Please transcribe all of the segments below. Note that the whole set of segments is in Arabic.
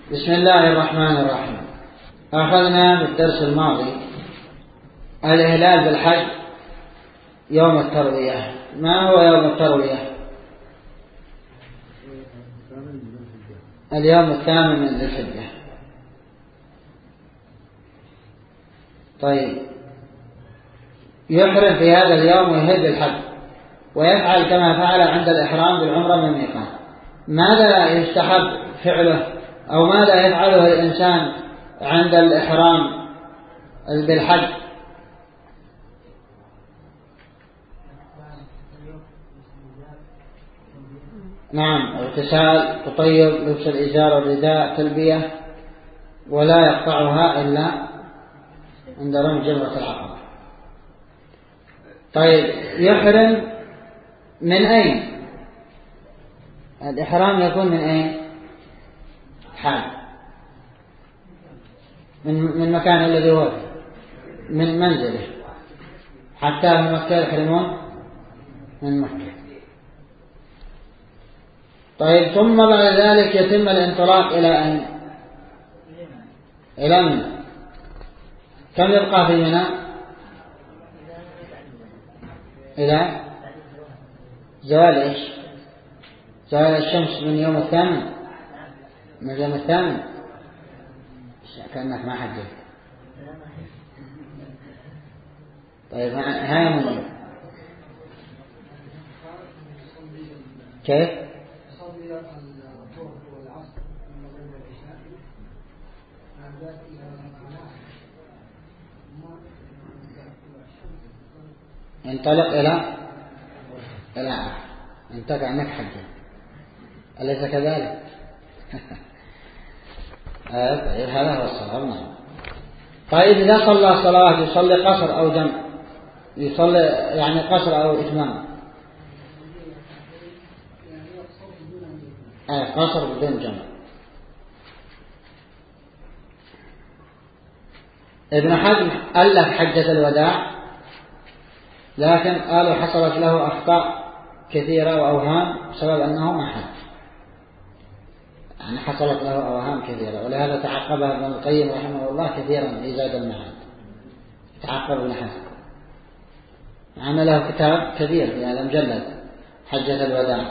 بسم الله الرحمن الرحيم. أخذنا في الدرس الماضي الإهلال بالحج يوم التروية. ما هو يوم التروية؟ اليوم الثامن من ذي الحجة. طيب، يحرم في هذا اليوم ويهل بالحج ويفعل كما فعل عند الإحرام بالعمرة من الميقات. ماذا يستحب فعله أو ماذا يفعله الإنسان عند الإحرام بالحج؟ نعم، اغتسال، تطيب، لبس الإزار والرداء، تلبية، ولا يقطعها إلا عند رمي جمرة العقبة. طيب، يحرم من أين؟ الإحرام يكون من أين؟ حال من مكان الذي هو من منزله، حتى في مكة يحرمون من مكة. طيب، ثم بعد ذلك يتم الانطلاق إلى أين؟ إلى منى. كم يبقى في منى؟ إلى زوال إيش؟ زوال الشمس من يوم الثامن، من يوم الثامن. كأنك ما حددت. طيب، هاي من كيف؟ ينطلق إلى أنت كأنك حجة، أليس كذلك؟ هذا هو الصواب. طيب، إذا صلى صلاة يصلي قصر أو جمع، يصلي يعني قصر أو إتمام. قصر بدون جمع. ابن حزم ألف حجة الوداع، لكن قالوا حصلت له أخطاء كثيرة وأوهام بسبب أنه ما حج، يعني حصلت له أوهام كثيرة، ولهذا تعقبها ابن القيم رحمه الله كثيرا في زاد المعاد. تعقب ابن حزم، عمل له كتاب كبير في هذا مجلد حجة الوداع.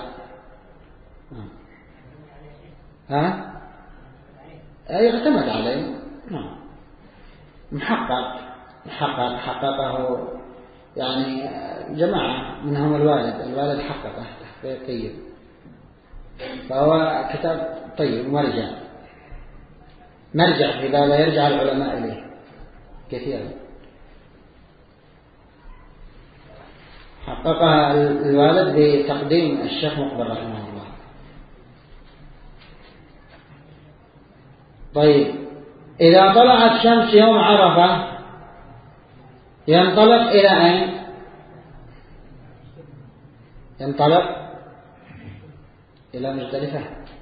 يعتمد عليه. حققه يعني جماعة منهم الوالد حققه تحقيق طيب، فهو كتاب طيب مرجع في ذلك، يرجع العلماء إليه كثيرا. حققها الوالد بتقديم الشيخ مقبل رحمه الله. طيب، إذا طلعت شمس يوم عرفة ينطلق إلى أين؟ ينطلق إلى مزدلفة.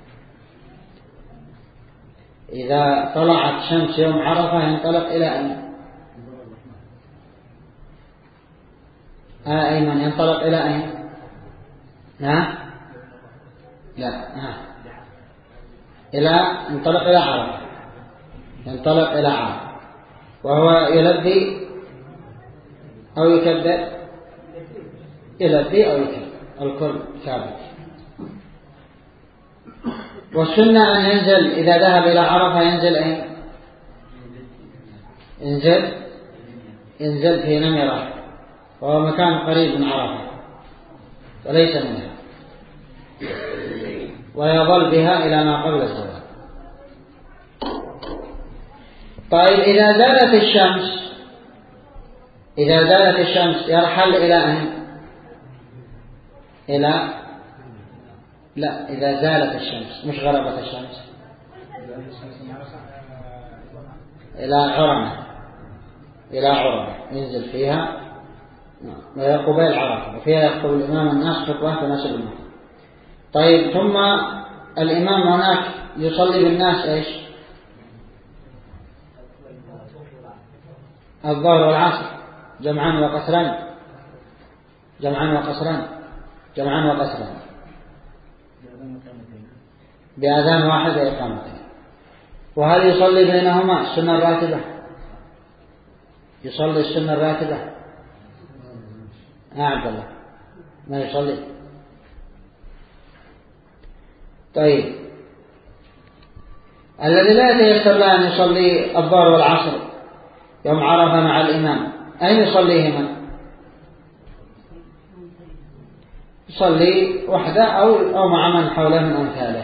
إذا طلعت شمس يوم عرفة ينطلق إلى أين؟ أيمن، ينطلق إلى أين؟ ينطلق إلى عرفة. ينطلق إلى عرفة وهو يلبي أو يكبر. يلبي أو يكبر، الكل ثابت. والسنة أن ينزل إذا ذهب إلى عرفة ينزل أين؟ ينزل في نمرة، وهو مكان قريب من عرفة وليس منها، ويظل بها إلى ما قبل الزوال. طيب، إذا زالت الشمس يرحل إلى أين؟ إذا زالت الشمس، مش غربت الشمس، إلى عرمة ينزل فيها وهي قبيل عرفة، وفيها يخطب الإمام الناس خطبة تناسب المكان. طيب، ثم الإمام هناك يصلي بالناس إيش؟ الظهر والعصر جمعا وقصران بأذان واحد وإقامتين. وهل يصلي بينهما السنة الراتبة؟ يصلي السنة الراتبة؟ عبد الله ما يصلي. طيب الذي لا يتيسر له أن يصلي الظهر والعصر يوم عرفة مع الإمام أين يصليهما؟ يصلي وحده أو مع من حوله من أمثاله.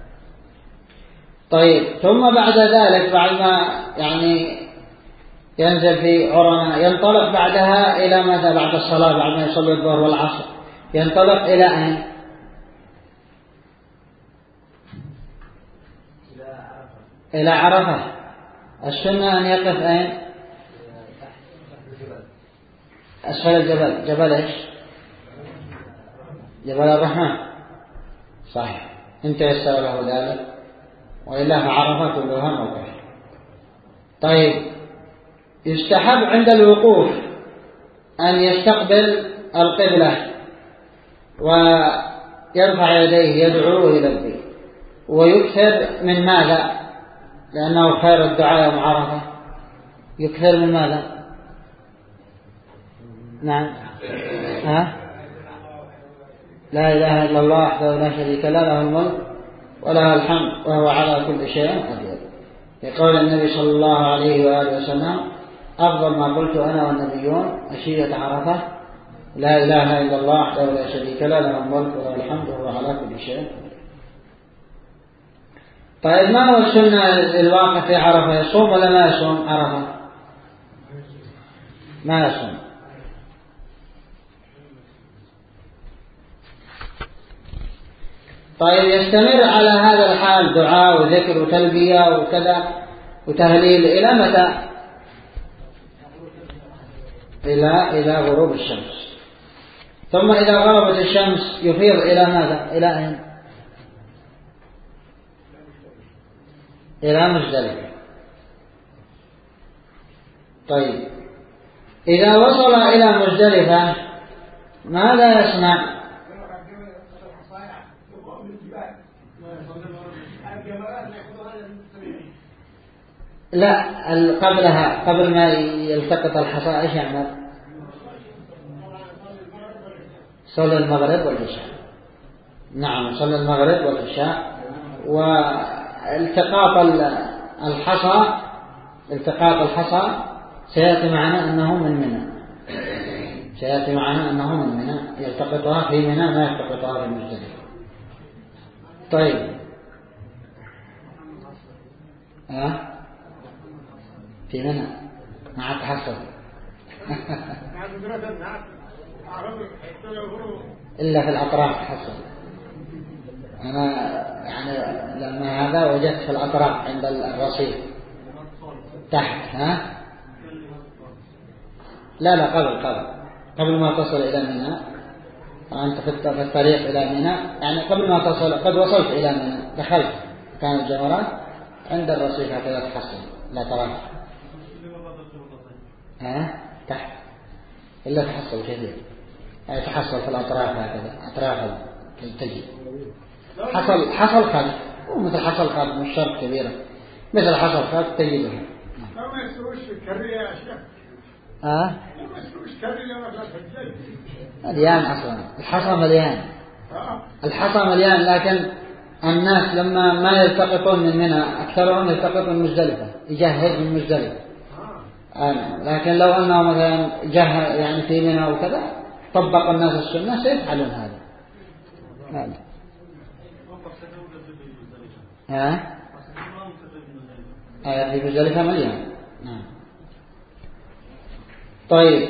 طيب ثم بعد ذلك بعد ما يعني ينزل في عرنة ينطلق بعدها إلى ماذا بعد الصلاة بعد ما يصلي الظهر والعصر ينطلق إلى أين؟ إلى عرفة. السنة أن يقف أين؟ أسفل الجبل. جبل إيش؟ جبل الرحمن. صحيح إن تيسر له ذلك، وإلا فعرفة كلها موقف. طيب يستحب عند الوقوف أن يستقبل القبلة ويرفع يديه يدعو ويلبي، ويكثر من ماذا؟ لأنه خير الدعاء يوم عرفة. يكثر من ماذا؟ نعم لا إله إلا الله وحده لا شريك له له الملك وله الحمد وهو على كل شيء قدير. يقول النبي صلى الله عليه وآله وسلم أفضل ما قلت أنا والنبيون عشية عرفة لا إله إلا الله وحده لا شريك له له الملك وله الحمد وهو على كل شيء قدير. طيب ما هو السنة الواقع في عرفة؟ يصوم ولا ما يصوم عرفة؟ ما يصوم. طيب يستمر على هذا الحال دعاء وذكر وتلبية وكذا وتهليل إلى متى؟ إلى غروب الشمس. ثم إذا غربت الشمس يفيض إلى ماذا؟ إلى أين؟ إلى مزدلفة. طيب إذا وصل إلى مزدلفة ماذا يصنع؟ لا قبلها قبل ما يلتقط الحصى ايش يعمل؟ صلى المغرب والعشاء. نعم صلى المغرب والعشاء. والتقاط الحصى سيأتي معنا أنه من منى. يلتقطها في منى ما يلتقطها في مزدلفة. طيب في منى مع تحصل إلا في الأطراف تحصل. أنا يعني لما هذا وجدت في الأطراف عند الرصيف تحت. لا قبل ما تصل إلى منى. أنت في الطريق إلى منى يعني قبل ما تصل قد وصلت إلى منى دخلت كان الجمرات عند الرصيف هكذا تحصل الأطراف تحت إلا تحصل كثير يعني تحصل في الأطراف هكذا أطراف تجي حصل خلف ومثل حصل خلف مش شرط كبيرة مثل حصل خلف تجده. ما يسويش في الكرية يا شيخ. ما يسويش كرية مثلا في الجيش. مليان أصلا الحصى مليان لكن الناس لما ما يلتقطون من منى أكثرهم يلتقطون من مزدلفة يجهز من مزدلفة. لكن لو أنه مثلا جهز يعني في منى وكذا طبق الناس السنة سيفعلون هذا. في مزدلفة مليان. طيب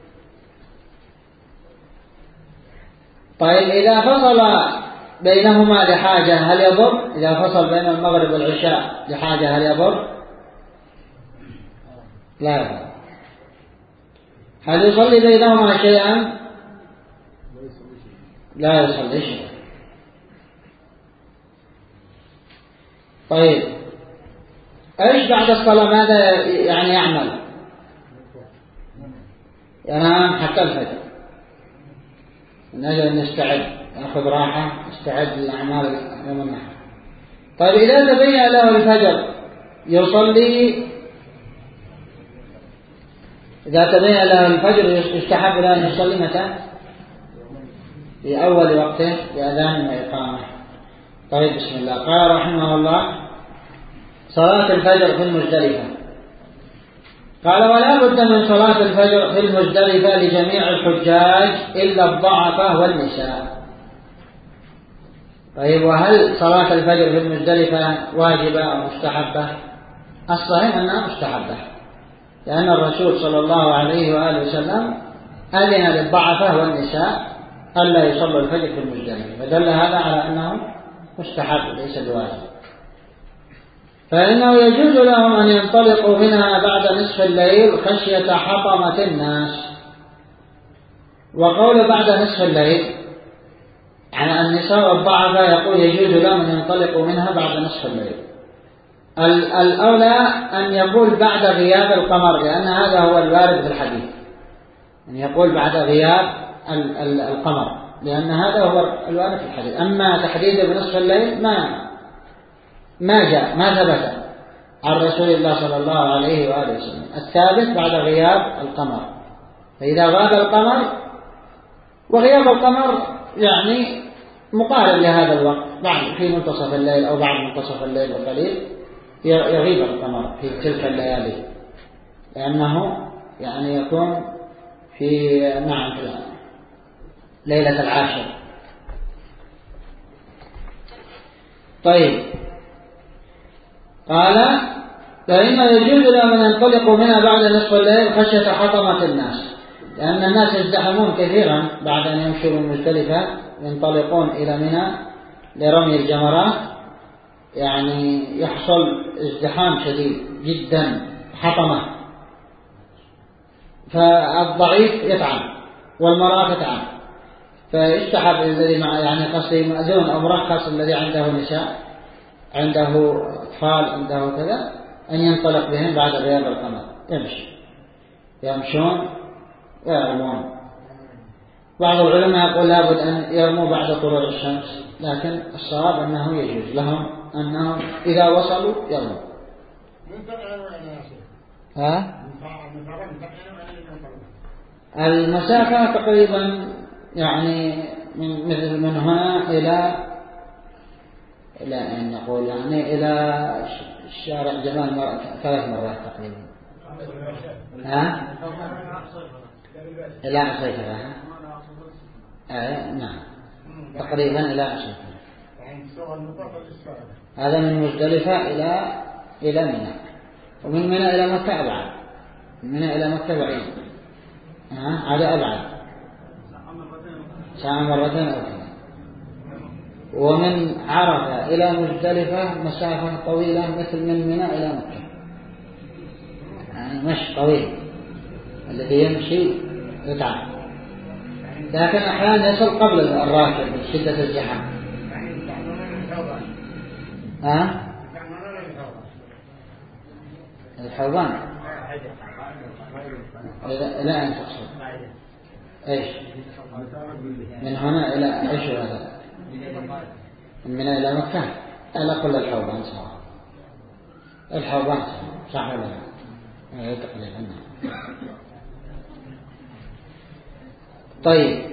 إذا فصل بينهما لحاجة هل يضر؟ إذا فصل بين المغرب والعشاء لحاجة هل يضر؟ لا يضر. هل يصلي بينهما شيئا؟ لا يصلي شيئا. طيب ايش بعد الصلاة ماذا يعني يعمل؟ ينام حتى الفجر نجد نستعد نأخذ راحة نستعد للأعمال يوم النحر. طيب إذا تبين له الفجر يصلي إذا تبين له الفجر يستحب له أن يصلي متى؟ في أول وقته بأذان وإقامة. طيب بسم الله. قال رحمه الله: صلاة الفجر في المزدلفة. قال: ولا بد من صلاة الفجر في المزدلفة لجميع الحجاج إلا الضعفة والنساء. طيب وهل صلاة الفجر في المزدلفة واجبة أو مستحبة؟ الصحيح أنها مستحبة، لأن الرسول صلى الله عليه وآله وسلم أذن للضعفة والنساء ألا يصلوا الفجر في المزدلفة، فدل هذا على أنه مستحب ليس بواجب. فإنه يجوز لهم أن ينطلقوا منها بعد نصف الليل خشية حطمة الناس. وقول بعد نصف الليل على النساء والضعفة يقول يجوز لهم أن ينطلقوا منها بعد نصف الليل. الأولى أن يقول بعد غياب القمر، لأن هذا هو الوارد في الحديث، أن يقول بعد غياب القمر، لأن هذا هو الوارد في الحديث. أما تحديده بنصف الليل ما جاء، ما ثبت عن رسول الله صلى الله عليه وآله وسلم. الثابت بعد غياب القمر. فإذا غاب القمر، وغياب القمر يعني مقارب لهذا الوقت، بعد في منتصف الليل أو بعد منتصف الليل بقليل يغيب القمر في تلك الليالي، لأنه يعني يكون في في ليلة العاشر. طيب قال: فإنه يجوز لهم أن ينطلقوا منها بعد نصف الليل خشية حطمة الناس، لأن الناس يزدحمون كثيرا بعد أن يمشوا من مزدلفة ينطلقون إلى منى لرمي الجمرات، يعني يحصل ازدحام شديد جدا، حطمة، فالضعيف يتعب والمرأة تتعب، فيستحب الذي يعني قصدي مأذون أو مرخص الذي عنده نساء، عنده أطفال، عنده كذا، أن ينطلق بهم بعد غياب القمر، يمشون ويرمون. بعض العلماء يقول لابد أن يرموا بعد طلوع الشمس، لكن الصواب أنه يجوز لهم أنهم إذا وصلوا يرموا. المسافة تقريبا يعني من هنا إلى أن نقول يعني إلى الشارع جمال 3 مرات تقريبا. إلى عصيفرة. نعم تقريبا إلى عصيفرة. هذا من مزدلفة إلى منى، ومن منى إلى مكة أبعد، من منى إلى مكة بعيد، هذا أبعد، ساعة مرتين أو كذا. ومن عرفة إلى مزدلفة مسافة طويلة مثل من منى إلى مكة، يعني مشي طويل، الذي يمشي يتعب، لكن أحيانا يصل قبل الراكب من شدة الزحام. الحوضان إلى أن تقصد إيش؟ من هنا إلى إيش هذا؟ من إلى مكة إلى كل الحوضان سواء. الحوضان صح ولا لا؟ تقريبا. طيب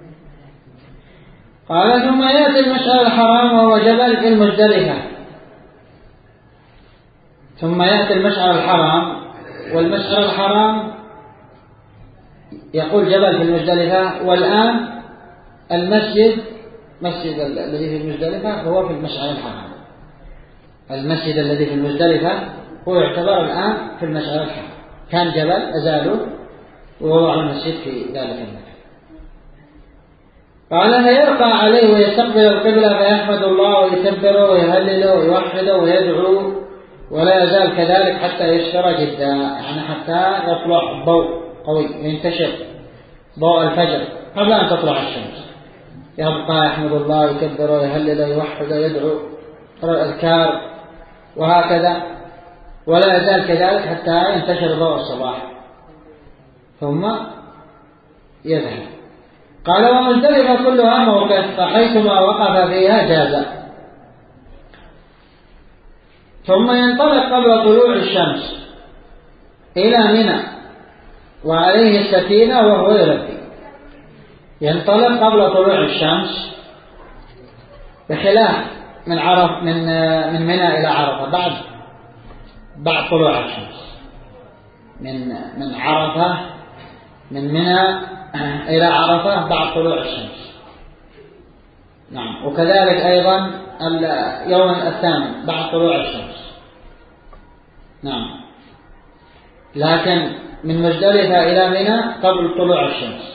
قال: ثم يأتي المشعر الحرام وهو جبل في المزدلفة. ثم يأتي المشعر الحرام، والمشعر الحرام يقول جبل في المزدلفة، والآن المسجد الذي في المزدلفة هو في المشعر الحرام. المسجد الذي في المزدلفة هو يعتبر الآن في المشعر الحرام، كان جبل أزالوه ووضع المسجد في ذلك المكان. قال: فيرقى عليه ويستقبل القبلة فيحمد الله ويكبره ويهلله ويوحده ويدعو، ولا يزال كذلك حتى يشتر جدا، يعني حتى يطلع ضوء قوي وينتشر ضوء الفجر قبل أن تطلع الشمس. يبقى يحمد الله ويكبره ويهلله ويوحده ويدعو الأذكار وهكذا، ولا يزال كذلك حتى ينتشر ضوء الصباح ثم يذهب. قال: ومزدلفة كلها موقف، فحيثما وقف فيها جاز. ثم ينطلق قبل طلوع الشمس إلى منى وعليه السكينة وهو يلبي. ينطلق قبل طلوع الشمس بخلاف من منى إلى عرفة بعد طلوع الشمس، من عرفة من منى إلى عرفة بعد طلوع الشمس. نعم. وكذلك أيضا يوم الثامن بعد طلوع الشمس. نعم. لكن من مزدلفة إلى منى قبل طلوع الشمس،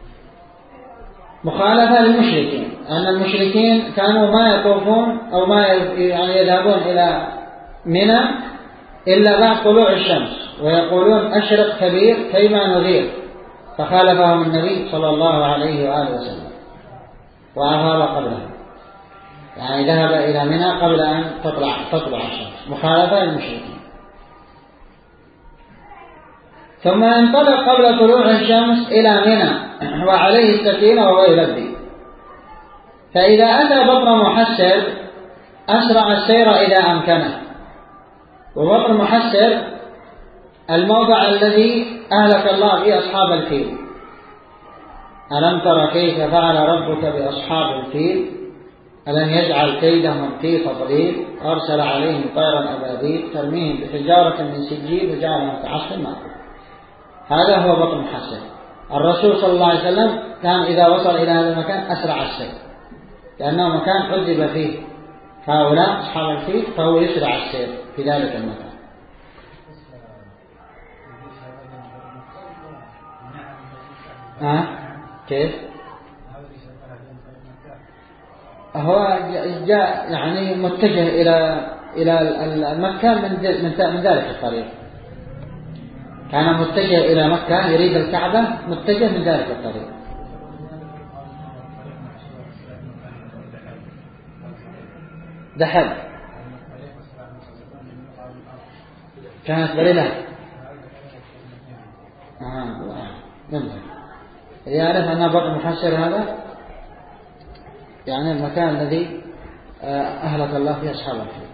مخالفة للمشركين، أن المشركين كانوا ما يطوفون أو ما يذهبون إلى منى إلا بعد طلوع الشمس، ويقولون أشرق كبير كيما نذير، فخالفهم النبي صلى الله عليه وآله وسلم وأفاض قبله، يعني ذهب إلى منى قبل أن تطلع الشمس، مخالفة للمشركين. ثم ينطلق قبل طلوع الشمس إلى منى وعليه السكينة وهو يلبي. فإذا أتى بطن محسر أسرع السير إذا أمكنه. وبطن محسر الموضع الذي أهلك الله فيه أصحاب الفيل. ألم تر كيف فعل ربك بأصحاب الفيل ألم يجعل كيدهم في تضليل أرسل عليهم طيرا أبابيل ترميهم بحجارة من سجيل وجعلهم كعصف مأكول. هذا هو بطن محسر. الرسول صلى الله عليه وسلم كان إذا وصل إلى هذا المكان أسرع السير، لأنه مكان عذب فيه هؤلاء أصحاب الفيل، فهو يسرع السير في ذلك المكان. كيف؟ هو جاء يعني متجه إلى مكة من ذلك الطريق، كان متجه إلى مكة يريد الكعبة، متجه من ذلك الطريق. ذهب كانت بليلة يعرف أن بطن محسر هذا يعني المكان الذي أهلك الله فيه أصحاب الفيل.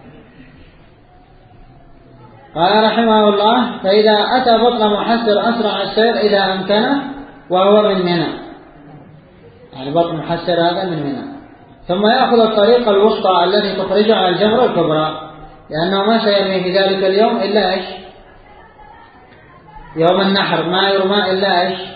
قال رحمه الله: فإذا أتى بطن محسر أسرع السير إذا أمكنه وهو من منى، يعني بطن محسر هذا من منى. ثم يأخذ الطريق الوسطى التي تخرجه على الجمرة الكبرى، لأنه ما سيرمي في ذلك اليوم إلا إيش؟ يوم النحر ما يرمى إلا إيش؟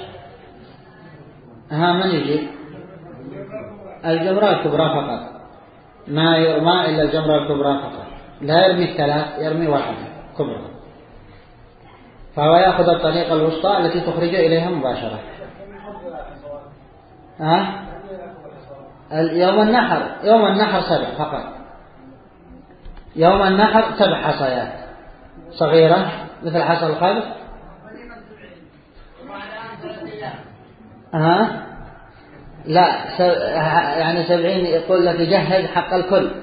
من يجي الجمرة الكبرى فقط، ما يرمى إلا الجمرة الكبرى فقط، لا يرمي الثلاث، يرمي واحدة كبرى. فهو يأخذ الطريق الوسطى التي تخرج إليها مباشرة. يوم النحر 7 فقط. يوم النحر 7 حصيات صغيرة مثل حصى الخلف. لا يعني 70 يقول لك يجهز حق الكل،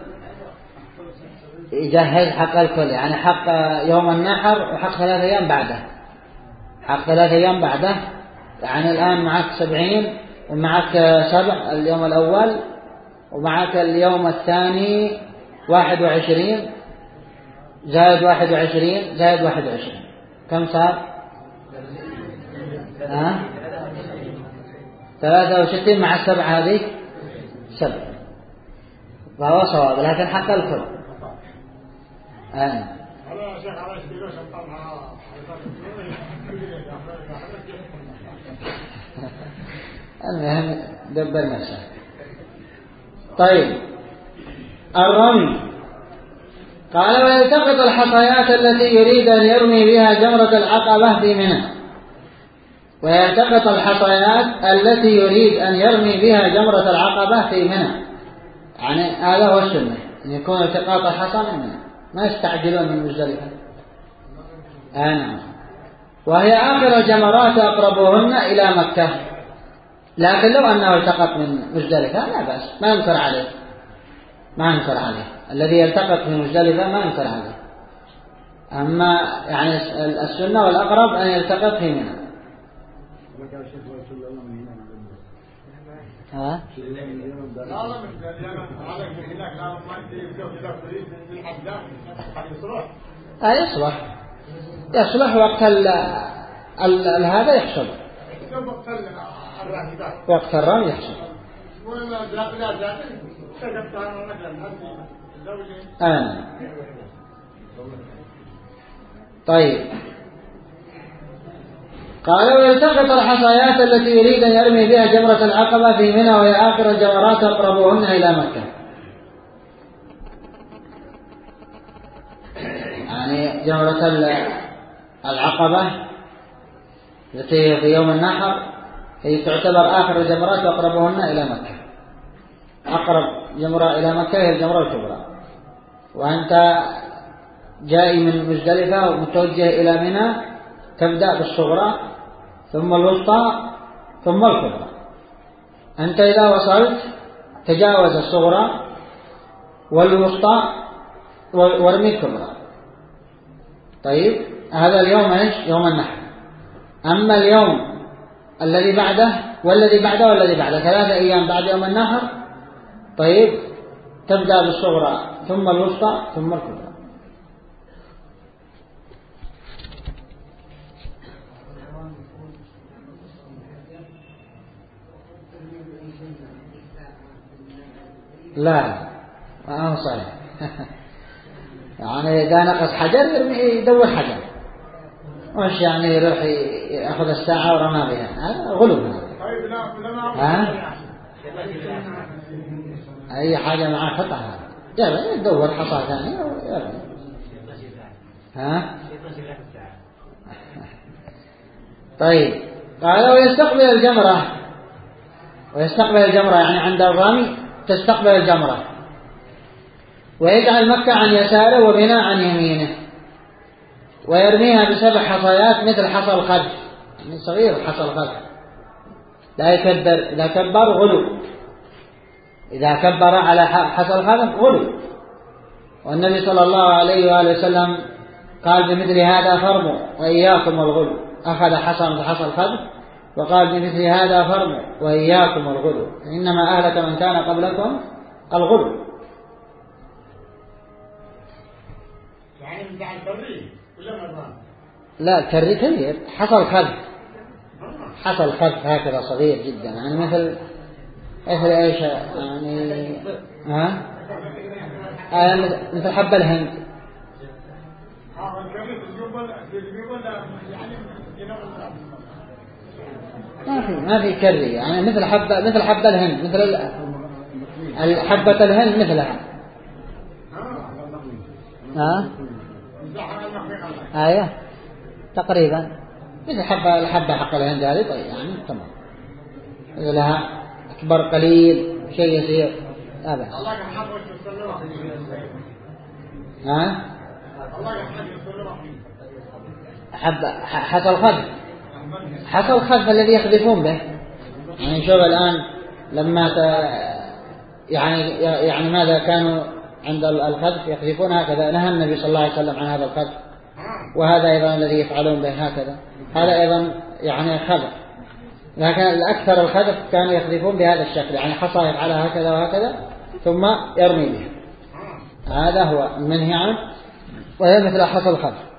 يجهز حق الكل، يعني حق يوم النحر وحق 3 أيام بعده، حق 3 أيام بعده. يعني الآن معك 70 ومعك 7 اليوم الأول، ومعك اليوم الثاني 21 زائد 21 زائد 21 كم صار؟ 63 مع 7 هذه 7، فهو صواب، لكن حق الكل. المهم دبر نفسه. طيب الرمي. قال: ويلتقط الحصيات التي يريد أن يرمي بها جمرة العقبة في منى. ويلتقط الحصيات التي يريد أن يرمي بها جمرة العقبة في منى، يعني هذا هو السنة، أن يكون التقاط الحصى من منى، ما يستعجلون من مزدلفة. نعم. وهي آخر الجمرات أقربهن إلى مكة، لكن لو أنه التقط من مزدلفة لا بأس، ما ينكر عليه الذي يلتقط من مزدلفة ما ينكر عليه. أما يعني السنة والأقرب أن يلتقط في منى. ها؟ يصلح وقت هذا يحصل، وقت الرمي يحصل. طيب، قال ويلتقط الحصيات التي يريد أن يرمي بها جمرة العقبة في منى وهي آخر الجمرات أقربهن إلى مكة. يعني جمرة العقبة التي في يوم النحر هي تعتبر آخر الجمرات وأقربهن إلى مكة. أقرب جمرة إلى مكة هي الجمرة الكبرى، وأنت جاي من مزدلفة ومتوجه إلى منى تبدأ بالصغرى ثم الوسطى ثم الكبرى. أنت إذا وصلت تجاوز الصغرى والوسطى وارمي الكبرى. طيب، هذا اليوم ايش؟ يوم النحر. أما اليوم الذي بعده والذي بعده والذي بعده 3 أيام بعد يوم النحر، طيب تبدأ بالصغرى ثم الوسطى ثم الكبرى. لا ما هو صحيح. يعني إذا نقص حجر يدور حجر، مش يعني يروح يأخذ الساعة ورمى بها، هذا غلو. أي حاجة معاه خطأ، يدور حصى ثاني. طيب، قال ويستقبل الجمرة يعني عند الرمي تستقبل الجمرة، ويجعل مكة عن يساره ومنى عن يمينه، ويرميها ب7 حصيات مثل حصى الخذف، يعني صغير حصى الخذف، لا يكبر. إذا كبر غلو، إذا كبر على حصى الخذف غلو. والنبي صلى الله عليه وآله وسلم قال بمثل هذا فرموا وإياكم الغلو، أخذ حصى من حصى الخذف وقال بمثل هذا فرموا وإياكم الغلو، إنما أهلك من كان قبلكم الغلو. يعني من بعد الكري ولا مرة؟ لا، الكري كبير، حصى الخذف هكذا صغير جدا، يعني مثل ايش يعني مثل حب الهند. ما في كري، يعني مثل حبة الهند، مثل حبة الهند مثلها. آية تقريبا مثل الحبة حق الهند هذه. طيب يعني تمام، لها أكبر قليل شيء يصير أبدا. حصى الخذف الذي يخذفون به. يعني شوف الآن لما يعني ماذا كانوا عند الخذف يخذفون هكذا. نهى النبي صلى الله عليه وسلم عن هذا الخذف، وهذا أيضا الذي يفعلون به هكذا، هذا أيضا يعني خذف. لكن الأكثر الخذف كانوا يخذفون بهذا الشكل، يعني حصى يفعلها هكذا وهكذا ثم يرمي بها. هذا هو المنهي عنه، وهي مثل حصى الخذف.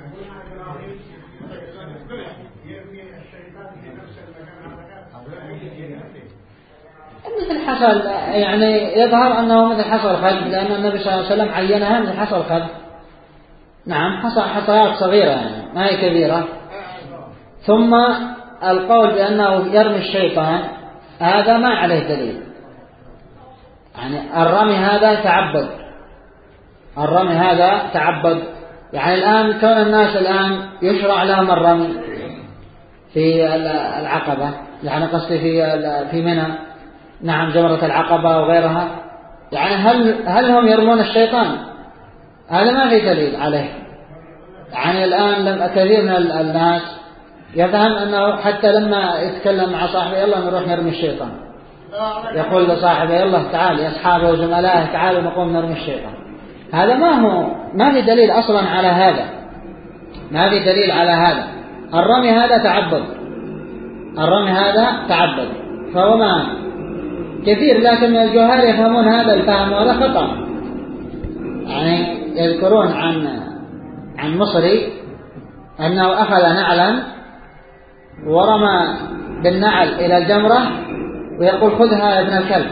مثل حصى، يعني يظهر أنه مثل حصى الخذف، لأن النبي صلى الله عليه وسلم عينها مثل حصى الخذف. نعم، حصيات صغيرة يعني ما هي كبيرة. ثم القول بأنه يرمي الشيطان هذا ما عليه دليل، يعني الرمي هذا تعبد. يعني الآن كون الناس الآن يشرع لهم الرمي في العقبة، يعني قصدي في منى، نعم جمرة العقبة وغيرها، يعني هل هم يرمون الشيطان؟ هذا ما في دليل عليه. يعني الآن كثير من الناس يفهم أنه حتى لما يتكلم مع صاحبه يلا نروح نرمي الشيطان، يقول لصاحبه يلا تعال يا أصحابه وزملائه تعالوا نقوم نرمي الشيطان. هذا ما في دليل أصلا على هذا، ما في دليل على هذا. الرمي هذا تعبد، فهو ما كثير، لكن من الجهال يفهمون هذا الفهم وهذا خطأ. يعني يذكرون عن مصري أنه أخذ نعلا ورمى بالنعل إلى الجمرة ويقول خذها يا ابن الكلب.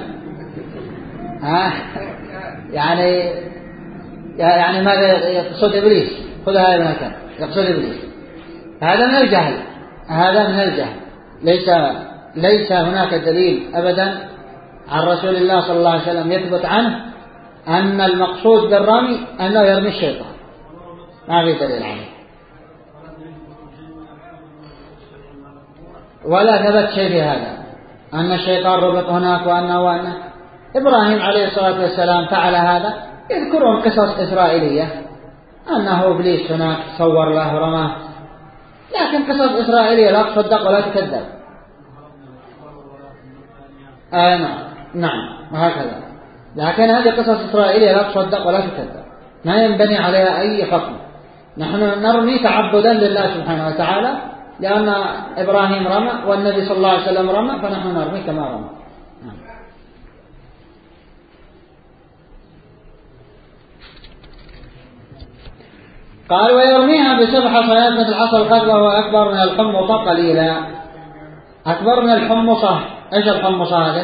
يعني ماذا يقصد إبليس؟ خذها يا ابن الكلب، يقصد إبليس. هذا من الجهل، هذا من الجهل. ليس هناك دليل أبدا عن رسول الله صلى الله عليه وسلم يثبت عنه أن المقصود بالرمي أنه يرمي الشيطان، ما في دليل عنه، ولا ثبت شيء في هذا أن الشيطان ربط هناك وأنه إبراهيم عليه الصلاة والسلام فعل هذا. يذكرون قصص إسرائيلية أنه إبليس هناك صور له ورماه، لكن قصص إسرائيلية لا تصدق ولا تكذب. نعم وهكذا، لكن هذه قصص إسرائيلية لا تصدق ولا تكذب، ما ينبني عليها أي حكم. نحن نرمي تعبدا لله سبحانه وتعالى، لأن إبراهيم رمى والنبي صلى الله عليه وسلم رمى، فنحن نرمي كما رمى. قال ويرميها ب7 حصيات مثل حصى القذف وهو أكبر من الحمصة قليلا. أكبر من الحمصة. إيش الحمصة هذه؟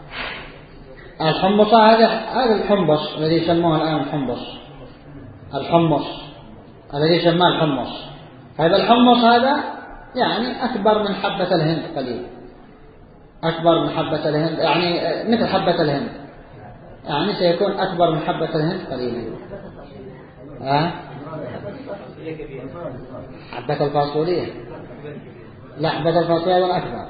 الحمصة هذا الحمص الذي يسموه الآن الحمص الذي يسمى الحمص. هذا الحمص هذا يعني أكبر من حبة الهند قليل، أكبر من حبة الهند، يعني مثل حبة الهند، يعني سيكون أكبر من حبة الهند قليلا. حبة الفاصولية؟ لا، حبة الفاصولية أيضا أكبر.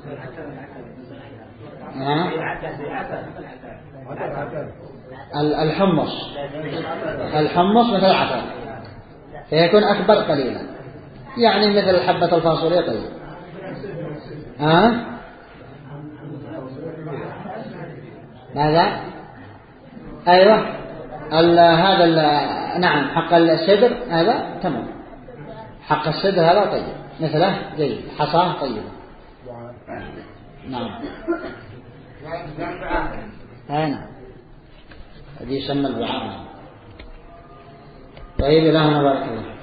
الحمص مثل العسل فيكون أكبر قليلا، يعني مثل حبة الفاصولية قليلا. ماذا؟ أيوة هذا نعم حق السدر هذا تمام، حق السدر هذا طيب، مثله جيد، حصاه طيب. نعم نعم هذه يسمى البعار. طيب إلهنا بارك الله.